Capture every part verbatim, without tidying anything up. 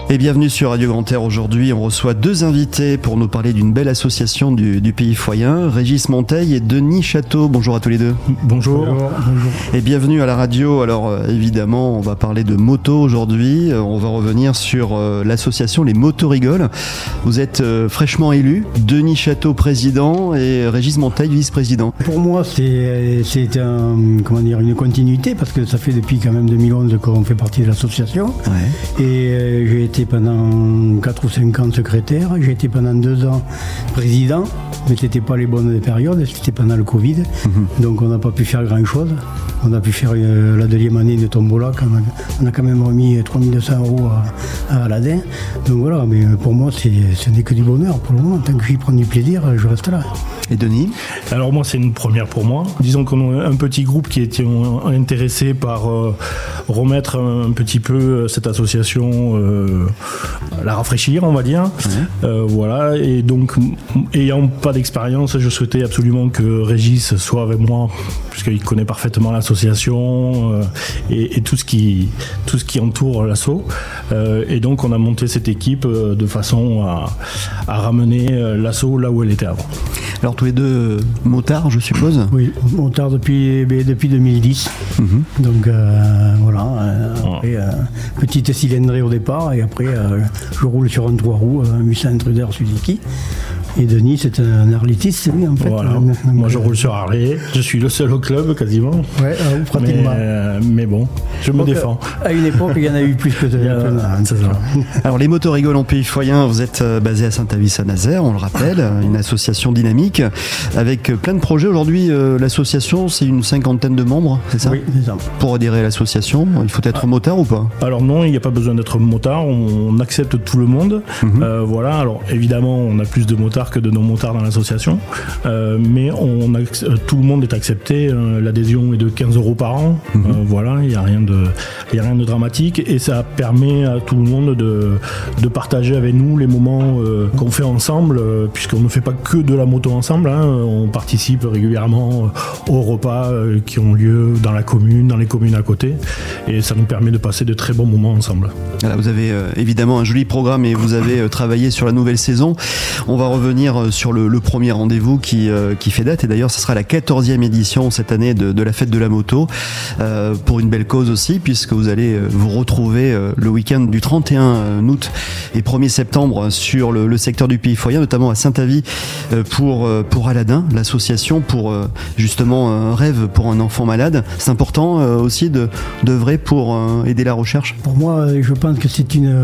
Et bienvenue sur Radio Grand Air. Aujourd'hui, on reçoit deux invités pour nous parler d'une belle association du, du Pays Foyen, Régis Monteil et Denis Château. Bonjour à tous les deux. Bonjour. Bonjour. Et bienvenue à la radio. Alors euh, évidemment, on va parler de moto aujourd'hui. Euh, on va revenir sur euh, l'association Les Motos Rigolent. Vous êtes euh, fraîchement élu, Denis Château président et Régis Monteil vice-président. Pour moi, c'est, c'est un, comment dire, une continuité parce que ça fait depuis quand même deux mille onze qu'on fait partie de l'association. Ouais. Et euh, j'ai été pendant quatre ou cinq ans secrétaire, j'ai été pendant deux ans président, mais c'était pas les bonnes périodes, c'était pendant le Covid, mmh. Donc on n'a pas pu faire grand chose. On a pu faire euh, la deuxième année de Tombola, quand même. On a quand même remis trois mille deux cents euros à, à Aladdin. Donc voilà, mais pour moi, c'est, ce n'est que du bonheur pour le moment. Tant que j'y prends du plaisir, je reste là. Et Denis ? Alors moi, c'est une première pour moi. Disons qu'on a un petit groupe qui était intéressé par euh, remettre un petit peu cette association, euh, la rafraîchir, on va dire. Mmh. Euh, voilà, et donc, ayant pas d'expérience, je souhaitais absolument que Régis soit avec moi, puisqu'il connaît parfaitement l'association euh, et, et tout ce qui tout ce qui entoure l'asso. Euh, et donc, on a monté cette équipe euh, de façon à, à ramener l'asso là où elle était avant. Alors tous les deux motards, je suppose ? Oui, motards depuis, depuis deux mille dix. Mm-hmm. Donc euh, voilà, euh, après, euh, petite cylindrée au départ et après euh, je roule sur un trois roues, un Musa Intruder Suzuki. Et Denis, c'est un harleyiste, lui, en fait. Voilà. Euh, Moi, je roule sur Harley. Je suis le seul au club, quasiment. Ouais, euh, pratiquement. Mais, euh, mais bon, je me Donc, défends. À une époque, il y en a eu plus que de euh, c'est ça. Alors, les Motos Rigolent en Pays Foyen, vous êtes basé à Saint-Avy-Saint-Nazaire, on le rappelle, une association dynamique avec plein de projets. Aujourd'hui, euh, l'association, c'est une cinquantaine de membres, c'est ça ? Oui, c'est ça. Pour adhérer à l'association, il faut être motard ou pas ? Alors non, il n'y a pas besoin d'être motard. On, on accepte tout le monde. Mm-hmm. Euh, voilà. Alors évidemment, on a plus de motards que de non-motards dans l'association, euh, mais on a, tout le monde est accepté. Euh, l'adhésion est de quinze euros par an. Mm-hmm. Euh, voilà, il n'y a rien de, il y a rien de dramatique et ça permet à tout le monde de, de partager avec nous les moments euh, qu'on fait ensemble, euh, puisqu'on ne fait pas que de la moto ensemble. Hein, on participe régulièrement aux repas euh, qui ont lieu dans la commune, dans les communes à côté, et ça nous permet de passer de très bons moments ensemble. Voilà, vous avez euh, évidemment un joli programme et vous avez euh, travaillé sur la nouvelle saison. On va revenir euh, sur le, le premier rendez-vous qui, euh, qui fait date et d'ailleurs ce sera la quatorzième édition cette année de, de la fête de la moto euh, pour une belle cause aussi puisque vous allez euh, vous retrouver euh, le week-end du trente et un août et premier septembre sur le, le secteur du Pays Foyen, notamment à Saint-Avy euh, pour, euh, pour Aladdin, l'association pour euh, justement un rêve pour un enfant malade. C'est important euh, aussi de, d'œuvrer pour euh, aider la recherche. Pour moi, je pense que c'est une,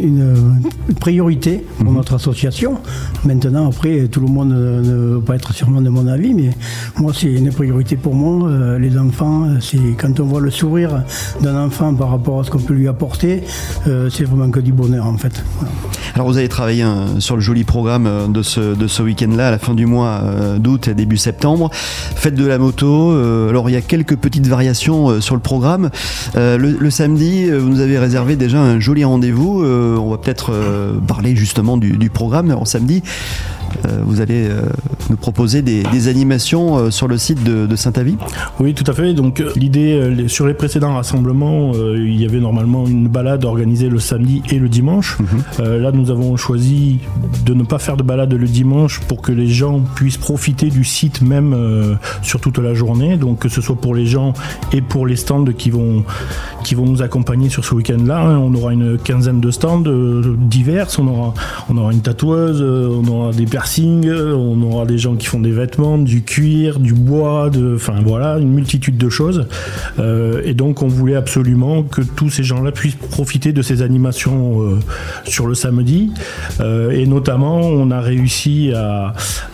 une priorité pour mmh. notre association. Maintenant, après, tout le monde ne va pas être sûrement de mon avis, mais moi, c'est une priorité pour moi. Euh, les enfants, c'est quand on voit le sourire d'un enfant par rapport à ce qu'on peut lui apporter, euh, c'est vraiment que du bonheur, en fait. Voilà. Alors, vous avez travaillé hein, sur le joli programme de ce, de ce week-end-là, à la fin du mois euh, d'août et début septembre. Fête de la moto. Euh, alors, il y a quelques petites variations euh, sur le programme. Euh, le, le samedi, vous nous avez réservé déjà un joli rendez-vous. Euh, on va peut-être euh, parler justement du, du programme. Alors, samedi, Euh, vous allez euh, nous proposer des, des animations euh, sur le site de, de Saint-Avy ? Oui, tout à fait. Donc euh, l'idée, euh, sur les précédents rassemblements, euh, il y avait normalement une balade organisée le samedi et le dimanche. Mmh. Euh, là, nous avons choisi de ne pas faire de balade le dimanche pour que les gens puissent profiter du site même euh, sur toute la journée. Donc que ce soit pour les gens et pour les stands qui vont, qui vont nous accompagner sur ce week-end-là. Hein. On aura une quinzaine de stands euh, divers. On aura, on aura une tatoueuse, euh, on aura des piercing, on aura des gens qui font des vêtements, du cuir, du bois, de, enfin voilà, une multitude de choses. Euh, et donc on voulait absolument que tous ces gens-là puissent profiter de ces animations euh, sur le samedi. Euh, et notamment, on a réussi à,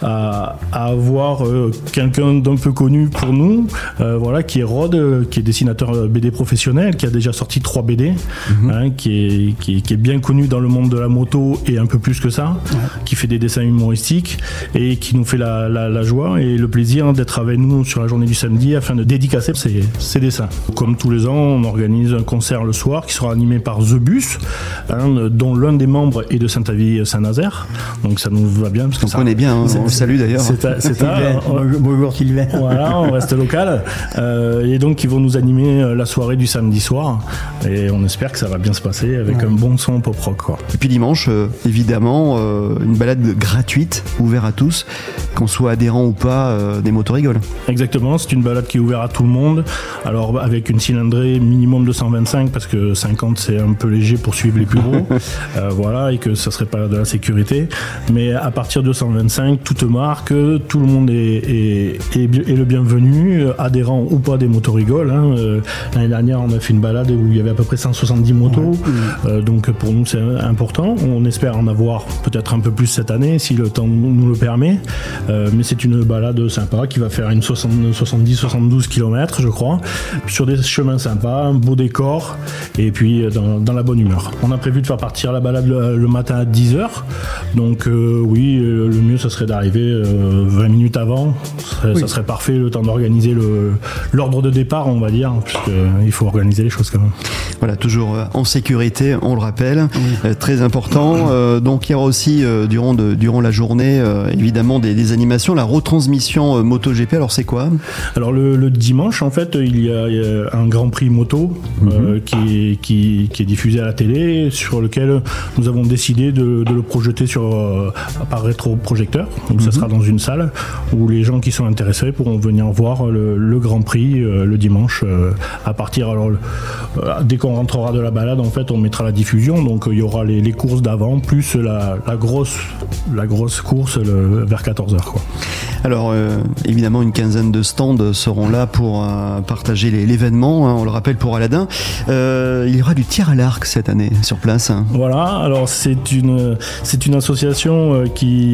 à, à avoir euh, quelqu'un d'un peu connu pour nous, euh, voilà, qui est Rod, euh, qui est dessinateur B D professionnel, qui a déjà sorti trois B D, mmh. hein, qui, est, qui, est, qui est bien connu dans le monde de la moto et un peu plus que ça, ouais. qui fait des dessins humoristes humoristique et qui nous fait la, la, la joie et le plaisir d'être avec nous sur la journée du samedi afin de dédicacer ces, ces dessins. Comme tous les ans, on organise un concert le soir qui sera animé par The Bus, hein, dont l'un des membres est de Saint-Avy-Saint-Nazaire. Donc ça nous va bien. Parce que on ça, connaît bien, hein, on le salue d'ailleurs. C'est à, c'est à, on, bonjour Sylvain. Voilà, on reste local. Euh, et donc ils vont nous animer la soirée du samedi soir. Et on espère que ça va bien se passer avec ouais. un bon son pop rock, quoi. Et puis dimanche, euh, évidemment, euh, une balade gratuite, ouverte à tous, qu'on soit adhérent ou pas euh, des motorigoles. Exactement, c'est une balade qui est ouverte à tout le monde. Alors avec une cylindrée minimum de cent vingt-cinq parce que cinquante c'est un peu léger pour suivre les plus gros. euh, voilà, et que ça serait pas de la sécurité. Mais à partir de cent vingt-cinq, toute marque, tout le monde est, est, est, est le bienvenu, adhérent ou pas des motorigoles. Hein. Euh, l'année dernière, on a fait une balade où il y avait à peu près cent soixante-dix motos. Ouais. Euh, donc pour nous, c'est important. On espère en avoir peut-être un peu plus cette année, si le temps nous le permet. Euh, mais c'est une balade sympa qui va faire une soixante-dix soixante-douze kilomètres, je crois, sur des chemins sympas, un beau décor, et puis dans, dans la bonne humeur. On a prévu de faire partir la balade le, le matin à dix heures. Donc euh, oui, le mieux, ça serait d'arriver euh, vingt minutes avant. Ça serait, oui. ça serait parfait, le temps d'organiser le, l'ordre de départ, on va dire, puisqu'il faut organiser les choses quand même. Voilà, toujours en sécurité, on le rappelle, oui. euh, très important. Euh, donc il y aura aussi, euh, durant, de, durant la journée, euh, évidemment, des, des animations, la retransmission euh, MotoGP. Alors c'est quoi ? Alors le, le dimanche, en fait, il y a, il y a un Grand Prix moto euh, mm-hmm. qui, qui, qui est diffusé à la télé, sur lequel nous avons décidé de, de le projeter sur, euh, par rétroprojecteur. Donc mm-hmm. ça sera dans une salle où les gens qui sont intéressés pourront venir voir le, le Grand Prix euh, le dimanche euh, à partir. Alors le, euh, dès qu'on rentrera de la balade, en fait, on mettra la diffusion. Donc il y aura les, les courses d'avant plus la, la grosse la grosse course le, vers quatorze heures, quoi. Alors euh, évidemment, une quinzaine de stands seront là pour euh, partager les, l'événement, hein, on le rappelle pour Aladin. Euh, il y aura du tir à l'arc cette année sur place. Hein. Voilà, alors c'est une, c'est une association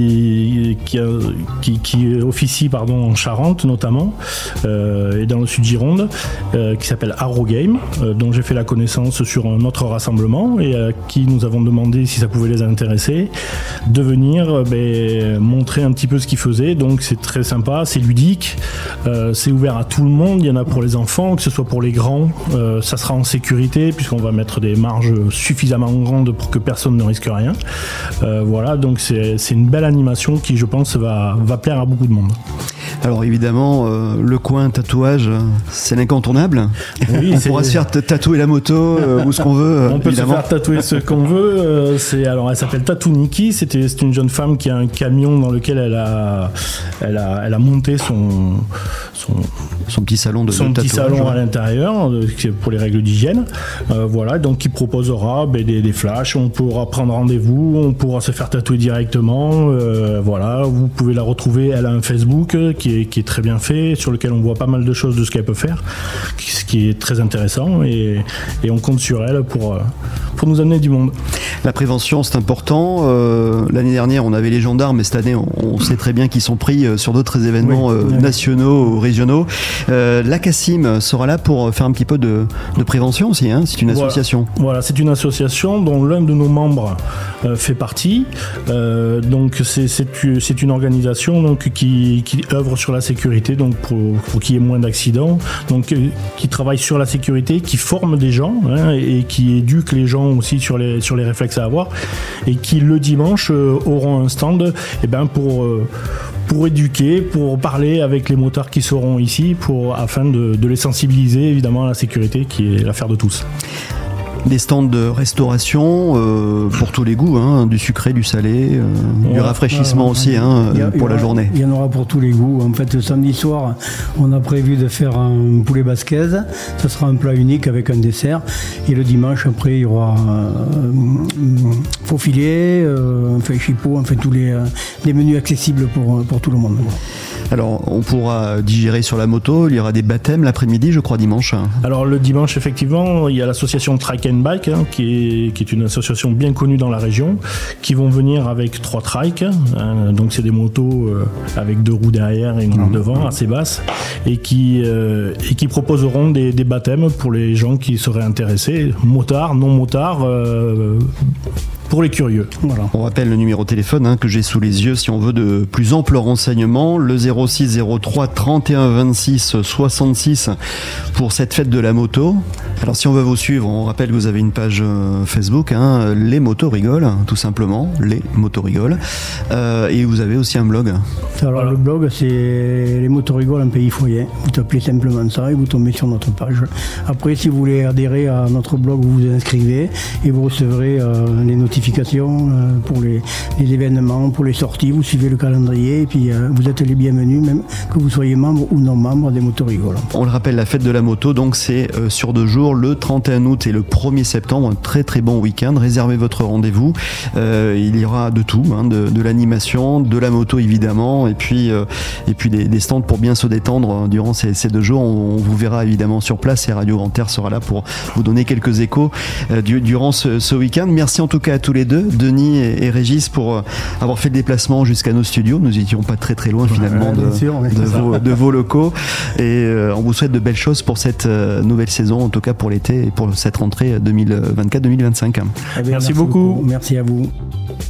qui, qui, qui, qui officie pardon, en Charente notamment, euh, et dans le sud Gironde, euh, qui s'appelle Arrow Game, euh, dont j'ai fait la connaissance sur un autre rassemblement et à qui nous avons demandé si ça pouvait les intéresser de venir ben, montrer un petit peu ce qu'ils faisaient. Donc c'est très sympa, c'est ludique, euh, c'est ouvert à tout le monde, il y en a pour les enfants, que ce soit pour les grands, euh, ça sera en sécurité puisqu'on va mettre des marges suffisamment grandes pour que personne ne risque rien. Euh, voilà, donc c'est, c'est une belle animation qui, je pense, va, va plaire à beaucoup de monde. Alors évidemment, euh, le coin tatouage, c'est l'incontournable. Oui, on c'est... pourra se faire t- tatouer la moto euh, ou ce qu'on veut. On peut évidemment. se faire tatouer ce qu'on veut. Euh, c'est, alors elle s'appelle Tattoo Nikki. C'était, c'est une jeune femme qui a un camion dans lequel elle a, elle a, elle a monté son, son, son petit salon de, son de petit tatouage, salon ouais. à l'intérieur pour les règles d'hygiène. Euh, voilà, donc qui proposera ben, des, des flashs. On pourra prendre rendez-vous, on pourra se faire tatouer directement. Euh, voilà, vous pouvez la retrouver. Elle a un Facebook qui est, qui est très bien fait, sur lequel on voit pas mal de choses de ce qu'elle peut faire, ce qui est très intéressant, et, et on compte sur elle pour, pour nous amener du monde. La prévention, c'est important. Euh, l'année dernière, on avait les gendarmes, mais cette année, on, on sait très bien qu'ils sont pris sur d'autres événements oui, euh, oui. nationaux ou régionaux. Euh, la Cassim sera là pour faire un petit peu de, de prévention aussi, hein. C'est une voilà. association. Voilà, c'est une association dont l'un de nos membres euh, fait partie. Euh, donc c'est, c'est, c'est une organisation donc, qui, qui œuvre sur la sécurité, donc pour, pour qu'il y ait moins d'accidents, donc euh, qui travaille sur la sécurité, qui forme des gens, hein, et qui éduque les gens aussi sur les, sur les réflexes à avoir, et qui le dimanche euh, auront un stand eh ben, pour, euh, pour éduquer, pour parler avec les motards qui seront ici, pour, afin de, de les sensibiliser évidemment à la sécurité qui est l'affaire de tous. Des stands de restauration euh, pour tous les goûts, hein, du sucré, du salé, euh, ouais, du rafraîchissement euh, aussi hein, a, pour la aura, journée. Il y en aura pour tous les goûts. En fait, le samedi soir, on a prévu de faire un poulet basquez. Ça sera un plat unique avec un dessert. Et le dimanche, après, il y aura euh, faux filet, euh, enfin chipot, enfin tous les, euh, les menus accessibles pour, pour tout le monde. Alors, on pourra digérer sur la moto. Il y aura des baptêmes l'après-midi, je crois, dimanche. Alors, le dimanche, effectivement, il y a l'association Trike and Bike, hein, qui, est, qui est une association bien connue dans la région, qui vont venir avec trois trikes. Hein, donc, c'est des motos euh, avec deux roues derrière et une roue devant, assez basse, et qui, euh, et qui proposeront des, des baptêmes pour les gens qui seraient intéressés, motards, non motards, euh, pour les curieux. Voilà. On rappelle le numéro de téléphone hein, que j'ai sous les yeux si on veut de plus amples renseignements, le zéro six zéro trois trente et un vingt-six soixante-six pour cette fête de la moto. Alors si on veut vous suivre, on rappelle que vous avez une page Facebook, hein, Les Motos Rigolent, tout simplement, Les Motos Rigolent, euh, et vous avez aussi un blog. Alors voilà. Le blog c'est Les Motos Rigolent, un pays foyer. Vous tapez simplement ça et vous tombez sur notre page. Après, si vous voulez adhérer à notre blog, vous vous inscrivez et vous recevrez euh, les notifications euh, pour les, les événements, pour les sorties. Vous suivez le calendrier et puis euh, vous êtes les bienvenus, même que vous soyez membre ou non membre des Motos Rigolent. On le rappelle, la fête de la moto, donc c'est euh, sur deux jours, le trente et un août et le premier septembre, un très très bon week-end. Réservez votre rendez-vous. Euh, il y aura de tout, hein, de, de l'animation, de la moto évidemment, et puis euh, et puis des, des stands pour bien se détendre durant ces, ces deux jours. On, on vous verra évidemment sur place et Radio Grand Air sera là pour vous donner quelques échos euh, du, durant ce, ce week-end. Merci en tout cas à tous les deux, Denis et, et Régis, pour euh, avoir fait le déplacement jusqu'à nos studios. Nous n'étions pas très très loin finalement ouais, de, sûr, de, vos, de vos locaux, et euh, on vous souhaite de belles choses pour cette euh, nouvelle saison, en tout cas pour l'été et pour cette rentrée deux mille vingt-quatre deux mille vingt-cinq. Eh bien, merci, merci beaucoup. beaucoup. Merci à vous.